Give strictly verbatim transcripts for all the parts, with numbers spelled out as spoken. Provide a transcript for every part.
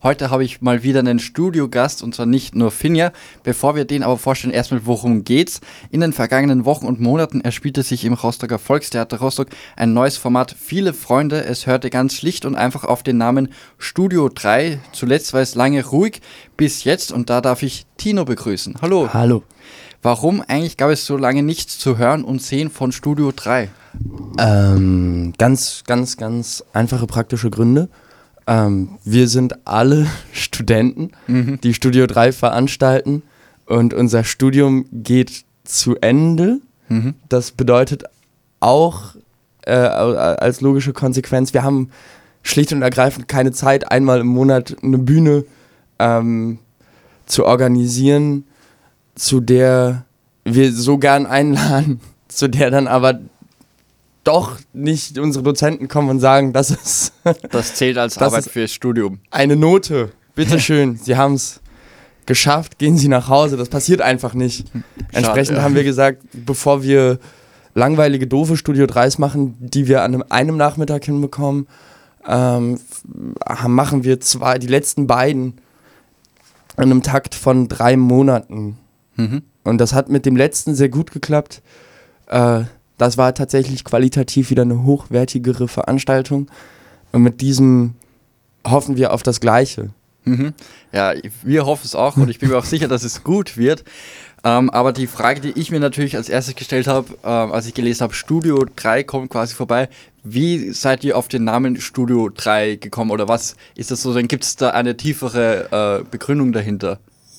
Heute habe ich mal wieder einen Studiogast und zwar nicht nur Finja. Bevor wir den aber vorstellen, erstmal worum geht's. In den vergangenen Wochen und Monaten erspielte sich im Rostocker Volkstheater Rostock ein neues Format Viele Freunde. Es hörte ganz schlicht und einfach auf den Namen Studio drei. Zuletzt war es lange ruhig bis jetzt und da darf ich Tino begrüßen. Hallo. Hallo. Warum eigentlich gab es so lange nichts zu hören und sehen von Studio drei? Ähm, ganz, ganz, ganz einfache praktische Gründe. Ähm, wir sind alle Studenten, mhm. die Studio drei veranstalten und unser Studium geht zu Ende. Mhm. Das bedeutet auch äh, als logische Konsequenz, wir haben schlicht und ergreifend keine Zeit, einmal im Monat eine Bühne ähm, zu organisieren, zu der wir so gern einladen, zu der dann aber doch nicht unsere Dozenten kommen und sagen, das ist... Das zählt als das Arbeit fürs Studium. Eine Note, bitteschön, Sie haben es geschafft, gehen Sie nach Hause, das passiert einfach nicht. Schade, Entsprechend ja. haben wir gesagt, bevor wir langweilige, doofe Studio dreis machen, die wir an einem, einem Nachmittag hinbekommen, ähm, machen wir zwei, die letzten beiden in einem Takt von drei Monaten. Mhm. Und das hat mit dem letzten sehr gut geklappt. Äh, Das war tatsächlich qualitativ wieder eine hochwertigere Veranstaltung. Und mit diesem hoffen wir auf das Gleiche. Mhm. Ja, wir hoffen es auch und ich bin mir auch sicher, dass es gut wird. Ähm, aber die Frage, die ich mir natürlich als erstes gestellt habe, ähm, als ich gelesen habe, Studio drei kommt quasi vorbei. Wie seid ihr auf den Namen Studio drei gekommen oder was ist das so? Dann gibt es da eine tiefere äh, Begründung dahinter?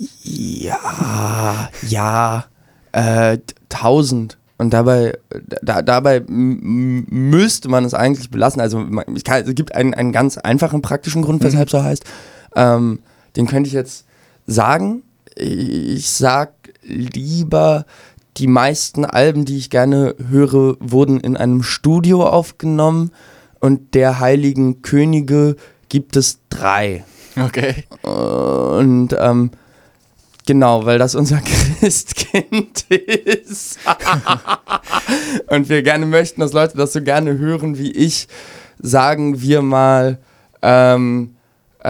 Ja, ja, äh, tausend. Und dabei, da, dabei m- müsste man es eigentlich belassen. Also ich kann, es gibt einen, einen ganz einfachen praktischen Grund, weshalb es so heißt. Ähm, den könnte ich jetzt sagen. Ich sag lieber, die meisten Alben, die ich gerne höre, wurden in einem Studio aufgenommen. Und der Heiligen Könige gibt es drei. Okay. Und ähm, genau, weil das unser Christkind ist. Und wir gerne möchten, dass Leute das so gerne hören wie ich, sagen wir mal, ähm, äh,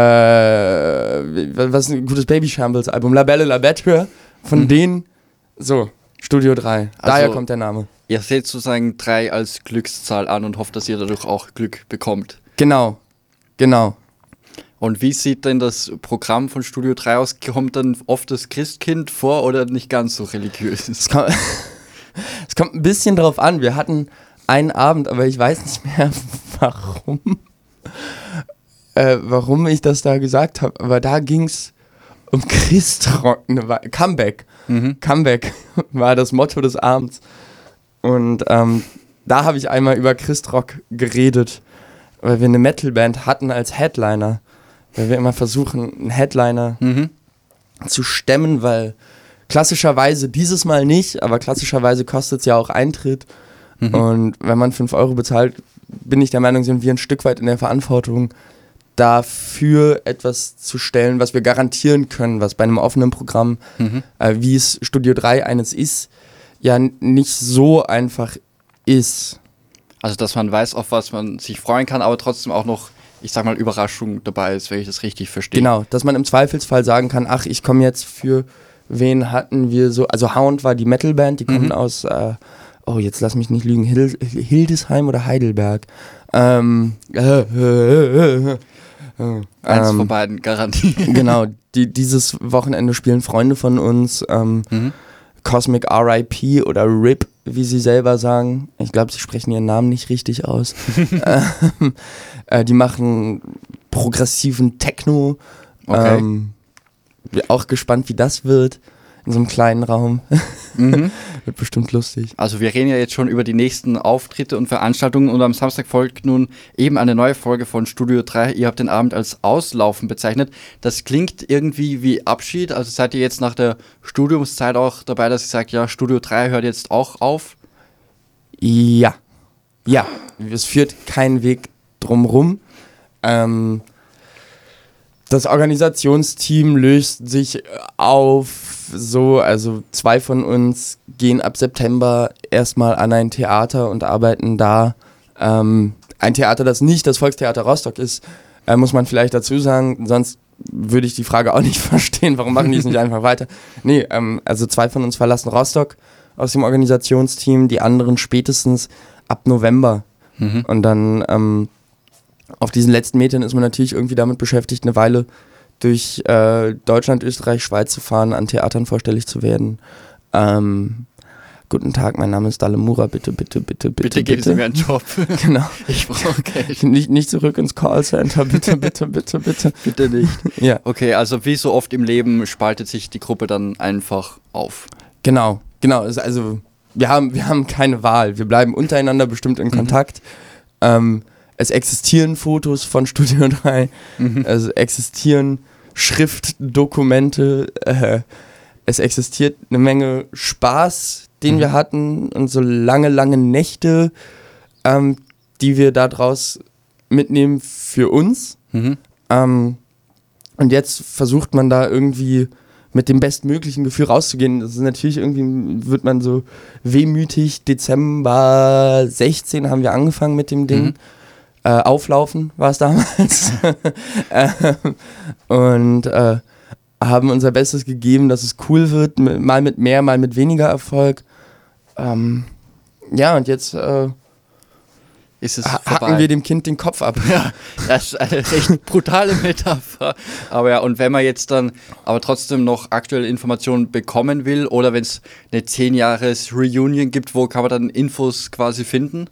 was ist ein gutes Baby Shambles Album? La Belle La Bête, von mhm. denen, so, Studio drei. Daher also, kommt der Name. Ihr seht sozusagen drei als Glückszahl an und hofft, dass ihr dadurch auch Glück bekommt. Genau, genau. Und wie sieht denn das Programm von Studio drei aus? Kommt dann oft das Christkind vor oder nicht ganz so religiös? Es kommt, es kommt ein bisschen drauf an. Wir hatten einen Abend, aber ich weiß nicht mehr, warum, äh, warum ich das da gesagt habe. Aber da ging es um Christrock, ne, Comeback. Mhm. Comeback war das Motto des Abends. Und ähm, da habe ich einmal über Christrock geredet, weil wir eine Metalband hatten als Headliner. Weil wir immer versuchen, einen Headliner mhm. zu stemmen, weil klassischerweise, dieses Mal nicht, aber klassischerweise kostet es ja auch Eintritt. Mhm. Und wenn man fünf Euro bezahlt, bin ich der Meinung, sind wir ein Stück weit in der Verantwortung, dafür etwas zu stellen, was wir garantieren können, was bei einem offenen Programm, mhm. äh, wie es Studio drei eines ist, ja n- nicht so einfach ist. Also, dass man weiß, auf was man sich freuen kann, aber trotzdem auch noch, ich sag mal, Überraschung dabei ist, wenn ich das richtig verstehe. Genau, dass man im Zweifelsfall sagen kann, ach, ich komme jetzt für, wen hatten wir so, also Hound war die Metalband, die kommen mhm. aus, äh, oh, jetzt lass mich nicht lügen, Hil- Hildesheim oder Heidelberg. Ähm, äh, äh, äh, äh, Eins ähm, von beiden, garantiert. Genau, die, dieses Wochenende spielen Freunde von uns, ähm, mhm. Cosmic R I P oder R I P, wie sie selber sagen. Ich glaube, sie sprechen ihren Namen nicht richtig aus. ähm, äh, die machen progressiven Techno. Okay. Ähm, bin auch gespannt, wie das wird in so einem kleinen Raum. Mhm. Wird bestimmt lustig. Also wir reden ja jetzt schon über die nächsten Auftritte und Veranstaltungen und am Samstag folgt nun eben eine neue Folge von Studio drei. Ihr habt den Abend als Auslaufen bezeichnet. Das klingt irgendwie wie Abschied. Also seid ihr jetzt nach der Studiumszeit auch dabei, dass ihr sagt, ja, Studio drei hört jetzt auch auf? Ja. Ja, es führt kein Weg drumrum. Ähm, das Organisationsteam löst sich auf, so, also zwei von uns gehen ab September erstmal an ein Theater und arbeiten da. Ähm, ein Theater, das nicht das Volkstheater Rostock ist, äh, muss man vielleicht dazu sagen, sonst würde ich die Frage auch nicht verstehen, warum machen die es nicht einfach weiter. Nee, ähm, also zwei von uns verlassen Rostock aus dem Organisationsteam, die anderen spätestens ab November. Mhm. Und dann ähm, auf diesen letzten Metern ist man natürlich irgendwie damit beschäftigt, eine Weile durch äh, Deutschland, Österreich, Schweiz zu fahren, an Theatern vorstellig zu werden. Ähm, guten Tag, mein Name ist Dalle Mura, bitte, bitte, bitte, bitte, bitte. Geben Sie mir einen Job. Genau. Ich brauche Geld. Nicht, nicht zurück ins Callcenter, bitte, bitte, bitte, bitte. Bitte nicht. Ja. Okay, also wie so oft im Leben spaltet sich die Gruppe dann einfach auf. Genau, genau. Also wir haben, wir haben keine Wahl. Wir bleiben untereinander bestimmt in Kontakt. Mhm. Ähm, es existieren Fotos von Studio drei, mhm. es existieren Schriftdokumente, äh, es existiert eine Menge Spaß, den mhm. wir hatten und so lange, lange Nächte, ähm, die wir daraus mitnehmen für uns. Mhm. Ähm, und jetzt versucht man da irgendwie mit dem bestmöglichen Gefühl rauszugehen. Das ist natürlich irgendwie, wird man so wehmütig. Dezember sechzehn haben wir angefangen mit dem Ding. Mhm. Äh, Auflaufen war es damals. ähm, und äh, haben unser Bestes gegeben, dass es cool wird, mal mit mehr, mal mit weniger Erfolg. Ähm, ja, und jetzt äh, ist es ha- vorbei. hacken wir dem Kind den Kopf ab. Ja, das ist eine recht brutale Metapher. Aber ja, und wenn man jetzt dann aber trotzdem noch aktuelle Informationen bekommen will oder wenn es eine zehn Jahres Reunion gibt, wo kann man dann Infos quasi finden?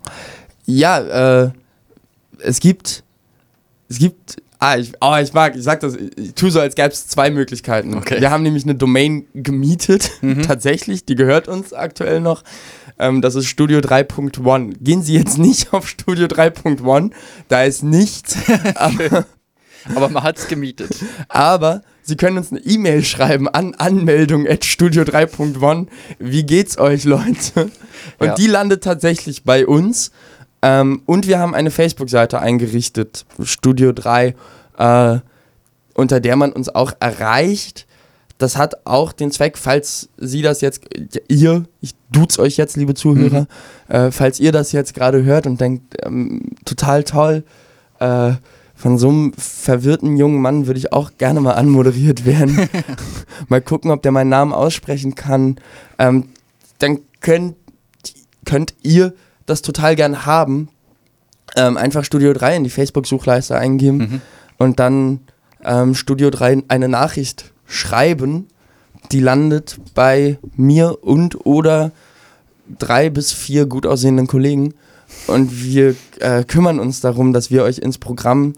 Ja, äh, es gibt, es gibt, ah, ich, oh, ich mag, ich sag das, ich tue so, als gäbe es zwei Möglichkeiten. Okay. Wir haben nämlich eine Domain gemietet, mhm. tatsächlich, die gehört uns aktuell noch. Ähm, das ist Studio drei Punkt eins. Gehen Sie jetzt nicht auf Studio drei Punkt eins, da ist nichts. aber, aber man hat es gemietet. Aber Sie können uns eine E-Mail schreiben an anmeldung at studio drei Punkt eins. Wie geht's euch, Leute? Und ja. die landet tatsächlich bei uns. Ähm, und wir haben eine Facebook-Seite eingerichtet, Studio drei, äh, unter der man uns auch erreicht. Das hat auch den Zweck, falls Sie das jetzt, ihr, ich duze euch jetzt, liebe Zuhörer, mhm. äh, falls ihr das jetzt gerade hört und denkt, ähm, total toll, äh, von so einem verwirrten jungen Mann würde ich auch gerne mal anmoderiert werden. Mal gucken, ob der meinen Namen aussprechen kann. Ähm, dann könnt, könnt ihr das total gern haben, ähm, einfach Studio drei in die Facebook-Suchleiste eingeben mhm. und dann ähm, Studio drei eine Nachricht schreiben, die landet bei mir und oder drei bis vier gut aussehenden Kollegen und wir äh, kümmern uns darum, dass wir euch ins Programm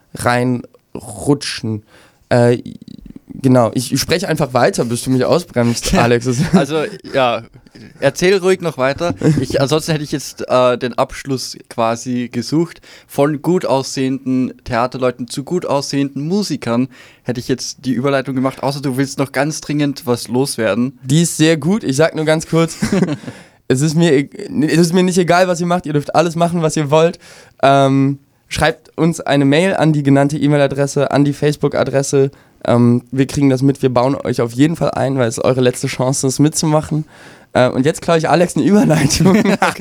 reinrutschen. Äh, Genau, ich spreche einfach weiter, bis du mich ausbremst, Alex. Also, ja, erzähl ruhig noch weiter. Ich, ansonsten hätte ich jetzt äh, den Abschluss quasi gesucht. Von gut aussehenden Theaterleuten zu gut aussehenden Musikern hätte ich jetzt die Überleitung gemacht, außer du willst noch ganz dringend was loswerden. Die ist sehr gut, ich sag nur ganz kurz, es, ist mir, es ist mir nicht egal, was ihr macht, ihr dürft alles machen, was ihr wollt. Ähm, schreibt uns eine Mail an die genannte E-Mail-Adresse, an die Facebook-Adresse. Ähm, wir kriegen das mit, wir bauen euch auf jeden Fall ein, weil es eure letzte Chance ist, mitzumachen. Äh, und jetzt klaue ich Alex eine Überleitung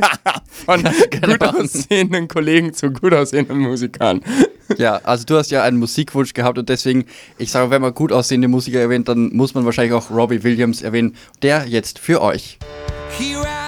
von gut aussehenden Kollegen zu gut aussehenden Musikern. Ja, also du hast ja einen Musikwunsch gehabt und deswegen, ich sage, wenn man gut aussehende Musiker erwähnt, dann muss man wahrscheinlich auch Robbie Williams erwähnen. Der jetzt für euch. Here